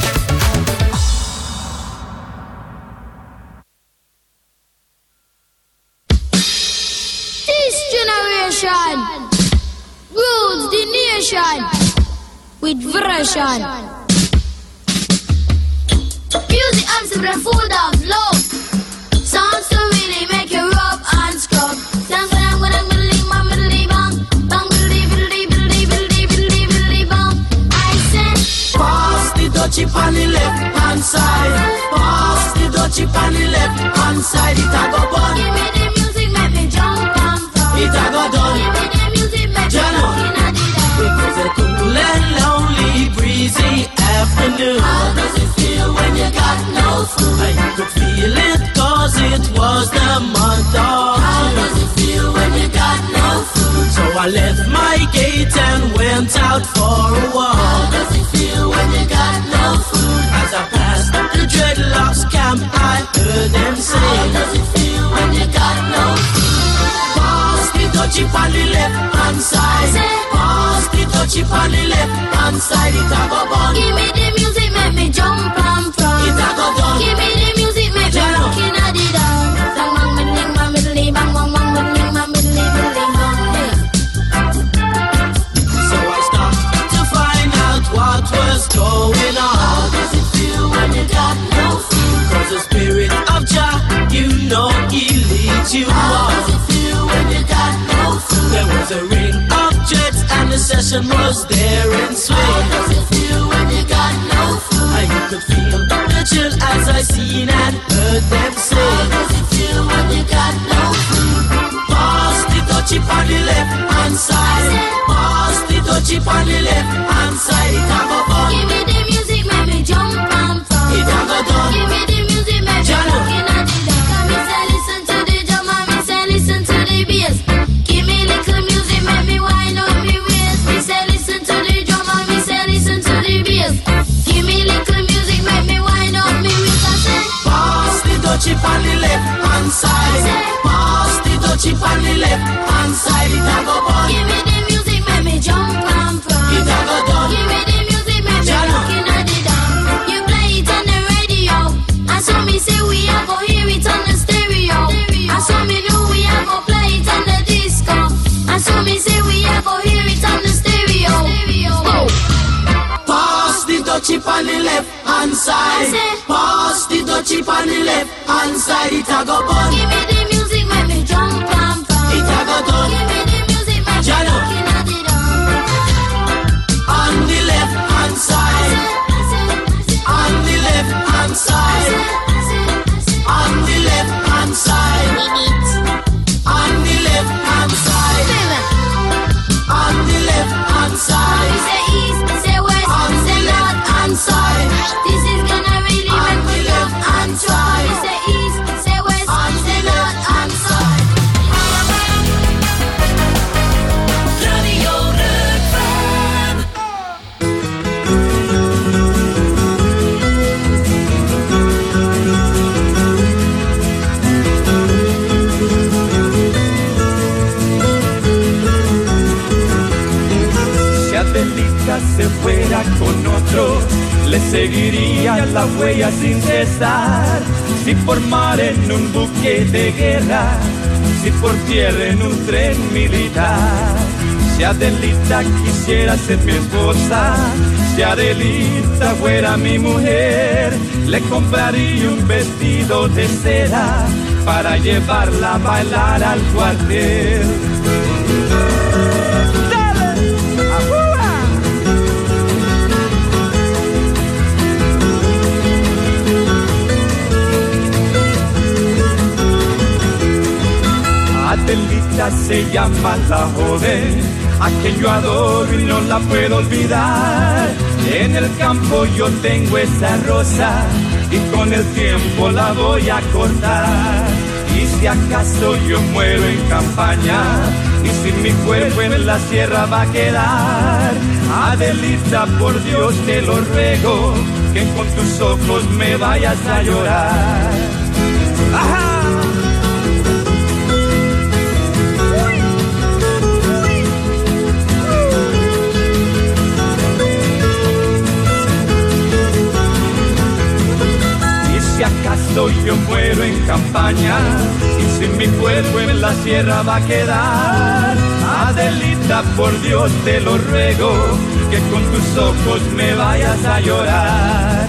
This generation rules the nation with version. Music I'm full of love. Songs to really make you rub and scrub. Dang dang dang dang bang bang bang bang bang bang. I said,
pass the dutchie on the left hand side. Pass the dutchie on the left hand side. It a go bun.
Give me the music, make me jump and from.
It a go done.
Give me the music, make me looking at it.
Because a cool and lonely, breezy afternoon.
How does it feel when you got no food?
I could feel it cause it was the month of
How
June.
does it feel when you got no food?
So I left my gate and went out for a walk.
How does it feel when you got no food?
As I passed the dreadlocks camp, I heard them say,
how does it feel when you got no food?
pass the dutchie on the left hand side. Pass the dutchie on the left hand side. It a go bun.
Give me the music, make me jump and from.
It a go done.
Give me the music, make me looking at it down. Bang bang middling, bang middling, bang bang bang middling, bang middling, middling, bang.
So I stopped to find out what was going on.
How does it feel when you got no food?
Cause the spirit of Jah, you know he leads you
How
on.
does it feel when you got no food?
There was a ring of jets and the session was there in swing.
How does it feel when you got no food?
I could feel the chill as I seen and heard them say,
How does it feel when you got no food?
pass the dutchie on the left hand side. Pass the dutchie on the left hand side. It a go bun.
Give me the music, make me jump and from.
It a go done.
Give me the music, make me
Jano.
looking at it down. Come me say listen to the drum and me say listen to the bass. Give me little music, make me wind up me waist. Me say listen to the drum and me say listen to the bass. Give me little music, make me wind up me waist. I say,
pass the dutchie on the left hand side. Pass the dutchie on the left hand side. It a go bun.
give me the music, make me jump and from.
It a go done.
Give me the music, make me
Jano.
looking at it down. You play it on the radio, and so me say we a go hear it on the stereo. And so me know we a go play it on the disco. And so me say we a go hear it on the stereo. Oh.
Pass the dutchie on the left hand side. Pass the dutchie on the left hand side. It a go bun.
Give me the music, make me jump and from.
It a go done.
Give me the music, make me
Jano.
looking at it down.
On the left hand side. On the left hand side. On the left hand side. On the left hand side. On the left hand side.
We say east, say west,
On
we
the
say
left
north
hand
and
side.
south. This is gonna really
On
make me
the
jump
left
and
hand
try.
side.
We say east, say west,
On
we say
the
north
left
and
hand
south.
Radio Rukven.
Si Adelita se fuera con otro, le seguiría la huella sin cesar. Si por mar en un buque de guerra, si por tierra en un tren militar. Si Adelita quisiera ser mi esposa, si Adelita fuera mi mujer, le compraría un vestido de seda para llevarla a bailar al cuartel. ¡Dale! ¡Ahúa!
ella se llama la joven, a quien yo adoro y no la puedo olvidar. En el campo yo tengo esa rosa y con el tiempo la voy a cortar. Y si acaso yo muero en campaña y si mi cuerpo en la sierra va a quedar, Adelita, por Dios te lo ruego, que con tus ojos me vayas a llorar. ¡Ajá! Si acaso yo muero en campaña y si mi cuerpo en la sierra va a quedar, Adelita, por Dios te lo ruego, que con tus ojos me vayas a llorar.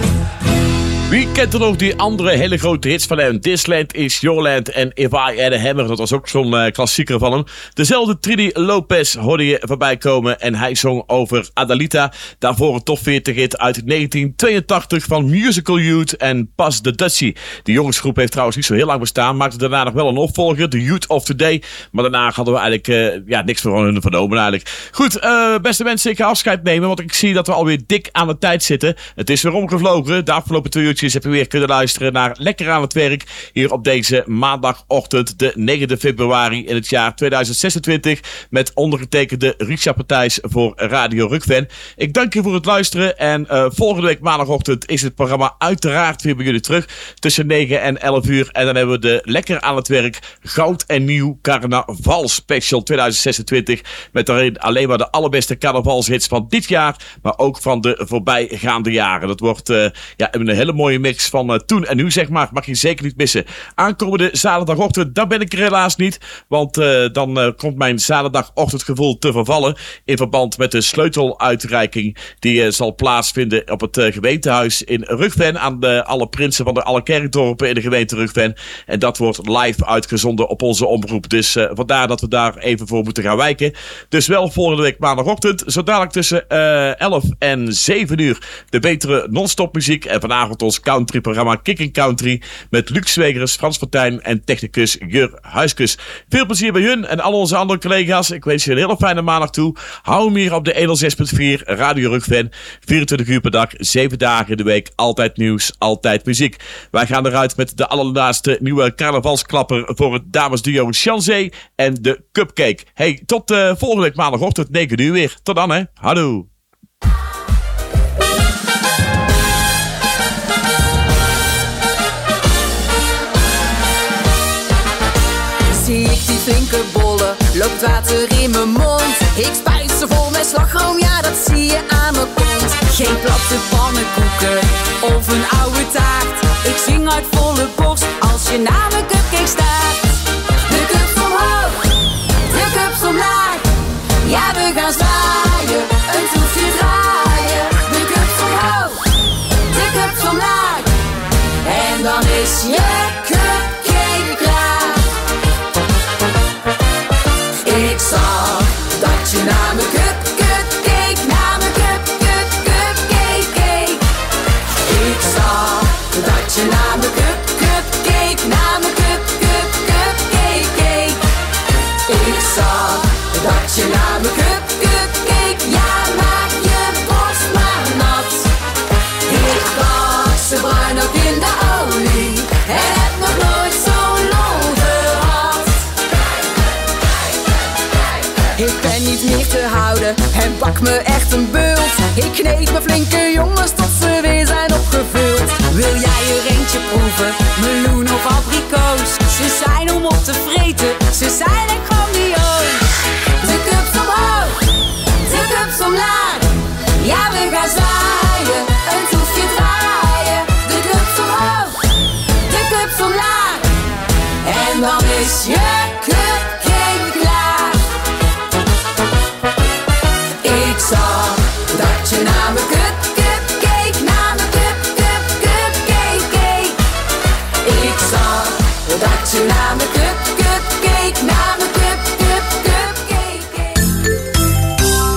Wie kent er nog die andere hele grote hits van hem? This Land Is Your Land en If I Had a Hammer. Dat was ook zo'n uh, klassieker van hem. Dezelfde Trini Lopez hoorde je voorbij komen en hij zong over Adelita. Daarvoor een top veertig hit uit negentien tweeëntachtig van Musical Youth en Pas de Dutchie. Die jongensgroep heeft trouwens niet zo heel lang bestaan. Maakte daarna nog wel een opvolger, The Youth of Today. Maar daarna hadden we eigenlijk uh, ja, niks van hun vernomen eigenlijk. Goed, uh, beste mensen, ik ga afscheid nemen, want ik zie dat we alweer dik aan de tijd zitten. Het is weer omgevlogen. De afgelopen twee uurtjes heb je weer kunnen luisteren naar Lekker aan het Werk. Hier op deze maandagochtend, de negende februari in het jaar tweeduizend zesentwintig. Met ondergetekende Richard Partijs voor Radio Rukven. Ik dank je voor het luisteren. En uh, volgende week maandagochtend is het programma uiteraard weer bij jullie terug. Tussen negen en elf uur. En dan hebben we de Lekker aan het Werk Goud en Nieuw Carnaval Special tweeduizend zesentwintig. Met daarin alleen maar de allerbeste carnavalshits van dit jaar. Maar ook van de voorbijgaande jaren. Dat wordt uh, ja, een hele mooie mix van uh, toen en nu, zeg maar. Mag je zeker niet missen. Aankomende zaterdagochtend, daar ben ik er helaas niet. Want uh, dan uh, komt mijn zaterdagochtendgevoel te vervallen. In verband met de sleuteluitreiking. Die uh, zal plaatsvinden op het uh, gemeentehuis in Rugven. Aan de, alle prinsen van de alle kerkdorpen in de gemeente Rugven. En dat wordt live uitgezonden op onze omroep. Dus uh, vandaar dat we daar even voor moeten gaan wijken. Dus wel volgende week maandagochtend. Zo dadelijk tussen uh, elf en zeven uur. De betere non-stop muziek. En vanavond ons country-programma Kicking Country met Luc Zwegers, Frans Fortuyn en technicus Jur Huiskus. Veel plezier bij hun en al onze andere collega's. Ik wens je een hele fijne maandag toe. Hou hem hier op de honderdzes punt vier Radio Rugven. vierentwintig uur per dag, zeven dagen in de week. Altijd nieuws, altijd muziek. Wij gaan eruit met de allerlaatste nieuwe carnavalsklapper voor het damesduo Chanzé en de Cupcake. Hey, tot uh, volgende week maandagochtend negen uur weer. Tot dan hè. Hallo.
Zie ik die flinke bollen, loopt water in mijn mond. Ik spijt ze vol met slagroom, ja dat zie je aan mijn kont. Geen platte pannenkoeken of een oude taart. Ik zing uit volle borst als je naar mijn cupcake staat. De cups omhoog, de cups omlaag. Ja we gaan zwaaien, een toefje draaien. De cups omhoog, de cups omlaag. En dan is je cupcake klaar. Ik zag dat je naar mijn cup, cup, keek, naar mijn cup, cup, cup, keek, keek. Ik zag dat je naar mijn cup, cup, keek, naar mijn cup, cup, cup, keek, keek. Ik zag dat je naar mijn cup, cup, keek, ja maak je borst maar nat. Ik bak ze bruin ook in de olie en heb nog nooit zo'n lol gehad. Ik ben niet meer te houden en bak me echt een bult. Ik kneep me flinke jongens tot ze weer zijn opgevuld. Wil jij er eentje proeven, meloen of abrikoos? Ze zijn om op te vreten, ze zijn echt grandioos. De cups omhoog, de cups omlaag. Ja we gaan zwaaien, een toefje draaien. De cups omhoog, de cups omlaag. En dan is je cupcake klaar. Ik zag dat je naar mijn cup, cup, keek, naar mijn cup, cup, cup, keek, keek. Ik zag dat je naar mijn cup, cup, keek, naar mijn cup, cup, cup, keek, keek.
Al meer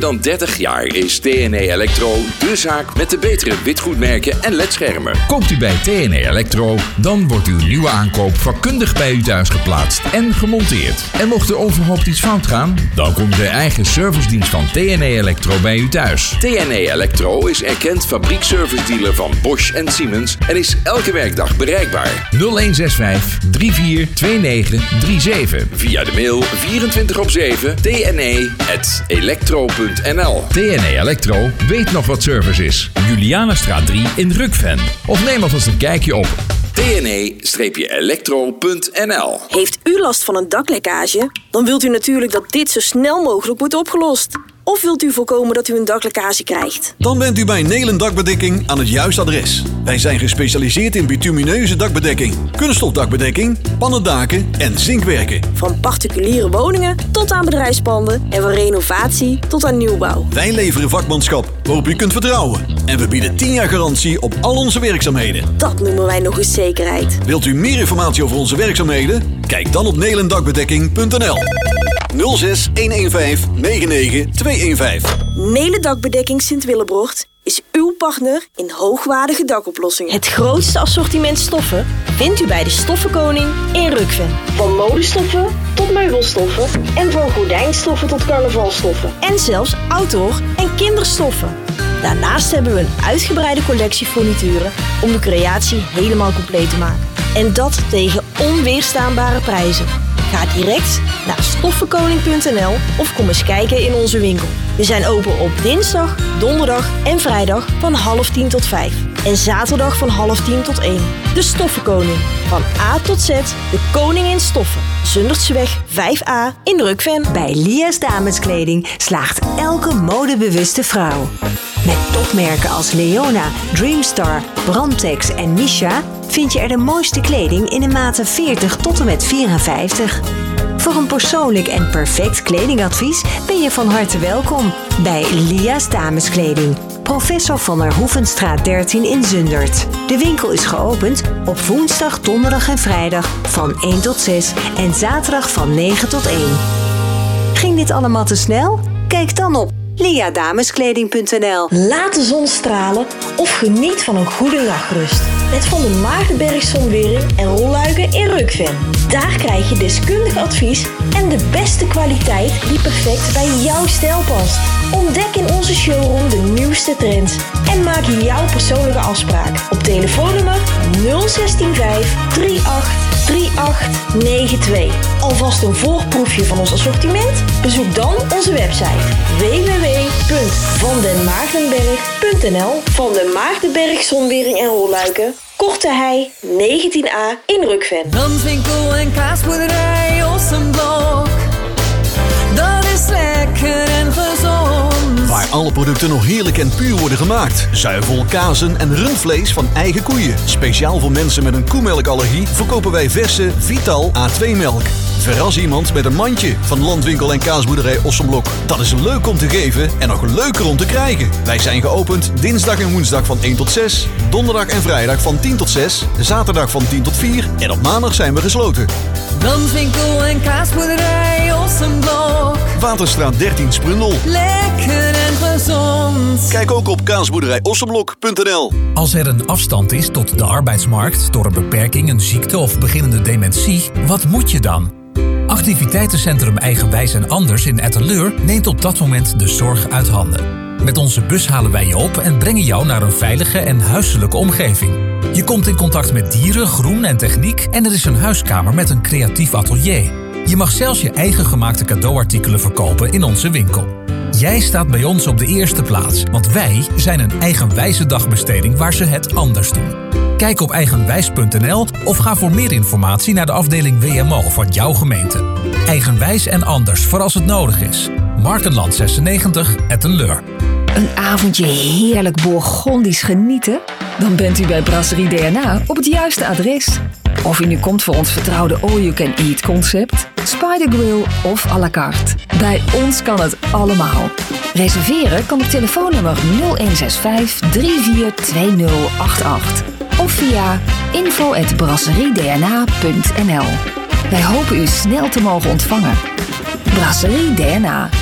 dan dertig jaar is T N E Electro de zaak met de betere witgoedmerken en ledschermen.
Koopt u bij T N E Electro, dan wordt uw nieuwe aankoop vakkundig bij u thuis geplaatst en gemonteerd. En mocht er onverhoopt iets fout gaan, dan komt de eigen servicedienst van T N E Electro bij u thuis.
T N E Electro is erkend fabriekservice-dealer van Bosch en Siemens en is elke werkdag bereikbaar.
nul een zes vijf drie vier twee negen drie zeven.
Via de mail vierentwintig op zeven t n e punt electro punt n l.
T N E Electro weet nog wat service is. Julianastraat drie in Rukven. Of neem alvast een kijkje op
t n e electro punt n l.
Heeft u last van een daklekkage? Dan wilt u natuurlijk dat dit zo snel mogelijk wordt opgelost. Of wilt u voorkomen dat u een daklekkage krijgt?
Dan bent u bij Nelen Dakbedekking aan het juiste adres. Wij zijn gespecialiseerd in bitumineuze dakbedekking, kunststofdakbedekking, pannendaken en zinkwerken.
Van particuliere woningen tot aan bedrijfspanden en van renovatie tot aan nieuwbouw.
Wij leveren vakmanschap waarop u kunt vertrouwen. En we bieden tien jaar garantie op al onze werkzaamheden.
Dat noemen wij nog eens zekerheid.
Wilt u meer informatie over onze werkzaamheden? Kijk dan op nelendakbedekking punt n l. nul zes een een vijf negen negen twee een vijf.
Nelen Dakbedekking Sint-Willebrocht is uw partner in hoogwaardige dakoplossingen. Het grootste assortiment stoffen vindt u bij de Stoffenkoning in Rukven. Van modestoffen tot meubelstoffen en van gordijnstoffen tot carnavalstoffen. En zelfs outdoor- en kinderstoffen. Daarnaast hebben we een uitgebreide collectie furnituren om de creatie helemaal compleet te maken. En dat tegen onweerstaanbare prijzen. Ga direct naar stoffenkoning punt n l of kom eens kijken in onze winkel. We zijn open op dinsdag, donderdag en vrijdag van half tien tot vijf. En zaterdag van half tien tot één. De Stoffenkoning. Van A tot Z, de koning in stoffen. Zundertseweg vijf a in Rukven.
Bij Lia's Dameskleding slaagt elke modebewuste vrouw. Met topmerken als Leona, Dreamstar, Brandtex en Misha vind je er de mooiste kleding in de maten veertig tot en met vierenvijftig. Voor een persoonlijk en perfect kledingadvies ben je van harte welkom bij Lia's Dameskleding. Professor van der Hoevenstraat dertien in Zundert. De winkel is geopend op woensdag, donderdag en vrijdag van één tot zes en zaterdag van negen tot één. Ging dit allemaal te snel? Kijk dan op lia dameskleding punt n l.
Laat de zon stralen of geniet van een goede nachtrust. Met Van den Maardenberg Zonwering en Rolluiken in Rukven. Daar krijg je deskundig advies en de beste kwaliteit die perfect bij jouw stijl past. Ontdek in onze showroom de nieuwste trends en maak jouw persoonlijke afspraak op telefoonnummer nul zestien vijf drie acht drie acht negen twee. Alvast een voorproefje van ons assortiment? Bezoek dan onze website w w w punt van den maardenberg punt n l. Van den Maardenberg Zonwering en Rolluiken, Korte Hei negentien a in Rukven.
Brandwinkel en kaasboerderij Ossenblok. Dat is lekker en gezond.
Waar alle producten nog heerlijk en puur worden gemaakt. Zuivel, kazen en rundvlees van eigen koeien. Speciaal voor mensen met een koemelkallergie verkopen wij verse Vital A twee melk. Verras iemand met een mandje van Landwinkel en kaasboerderij Ossenblok. Dat is leuk om te geven en nog leuker om te krijgen. Wij zijn geopend dinsdag en woensdag van één tot zes. Donderdag en vrijdag van tien tot zes. Zaterdag van tien tot vier. En op maandag zijn we gesloten.
Landwinkel en kaasboerderij Ossenblok.
Waterstraat dertien Sprundel.
Lekker en gezond.
Kijk ook op kaasboerderij ossenblok punt n l.
Als er een afstand is tot de arbeidsmarkt door een beperking, een ziekte of beginnende dementie, wat moet je dan? Activiteitencentrum Eigenwijs en Anders in Etteleur neemt op dat moment de zorg uit handen. Met onze bus halen wij je op en brengen jou naar een veilige en huiselijke omgeving. Je komt in contact met dieren, groen en techniek en er is een huiskamer met een creatief atelier. Je mag zelfs je eigen gemaakte cadeauartikelen verkopen in onze winkel. Jij staat bij ons op de eerste plaats, want wij zijn een eigenwijze dagbesteding waar ze het anders doen. Kijk op eigenwijs punt n l of ga voor meer informatie naar de afdeling W M O van jouw gemeente. Eigenwijs en Anders voor als het nodig is. Markenland zesennegentig, Etteleur.
Een avondje heerlijk Bourgondisch genieten? Dan bent u bij Brasserie D N A op het juiste adres. Of u nu komt voor ons vertrouwde all-you-can-eat concept, Spider Grill of à la carte. Bij ons kan het allemaal. Reserveren kan op telefoonnummer nul een zes vijf drie vier twee nul acht acht of via info at brasserie d n a punt n l. Wij hopen u snel te mogen ontvangen. Brasserie D N A.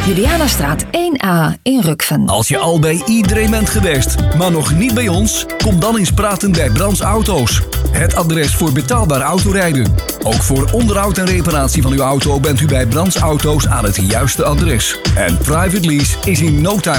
Julianastraat één A in Rukven.
Als je al bij iedereen bent geweest, maar nog niet bij ons, kom dan eens praten bij Brands Auto's. Het adres voor betaalbaar autorijden. Ook voor onderhoud en reparatie van uw auto bent u bij Brands Auto's aan het juiste adres. En private lease is in no time